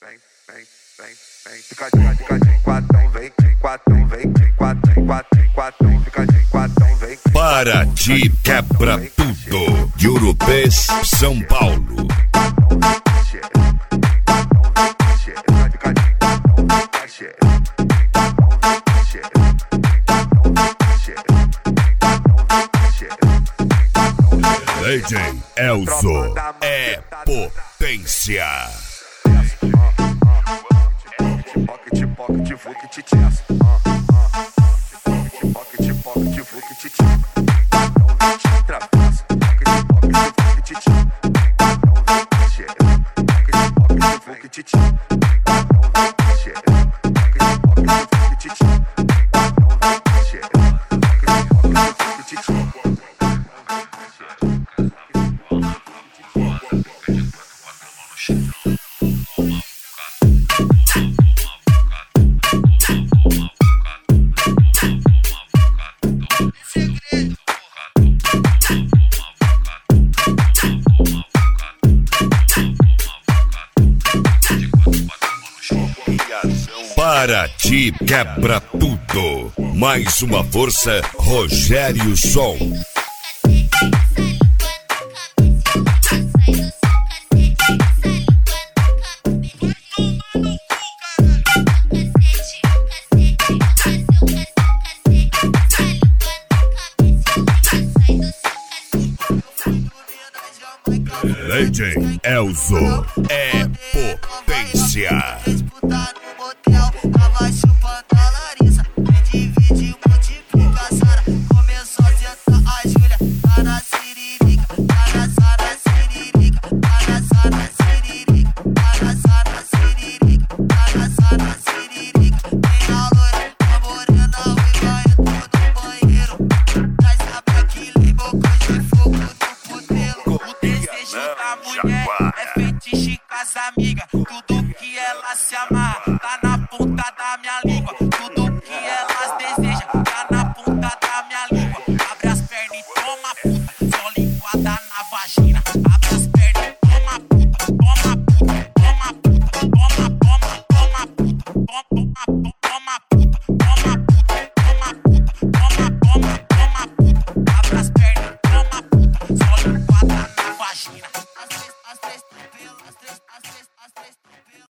Fica de quatão, vem, quatão, vem, quatão, fica de quatão, vem. Paraty quebra tudo. Jurupês, São Paulo. DJ Elzo é potência. Paraty quebra tudo. Mais uma força, Rogério Som. DJ Elzo é potência. Tava chupando a Larissa, quem divide multiplica a Sara. Começou a sentar a Júlia, tá na siririca, tá na Sara siririca, tá na Sara siririca, tá na Sara siririca, tá na Sara siririca. Tem a loira, a morena, o ivanha, tudo no banheiro. Traz a black boca de fogo do puteiro. O desejo da mulher é fetiche com as amigas, tudo que ela se amarra.